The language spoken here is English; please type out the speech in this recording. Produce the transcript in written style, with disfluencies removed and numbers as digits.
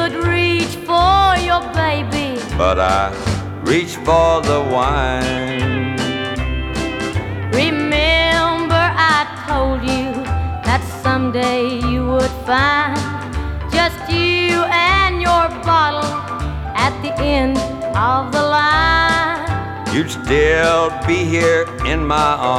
should reach for your baby, but I reach for the wine. Remember I told you that someday you would find just you and your bottle at the end of the line. You'd still be here in my arms.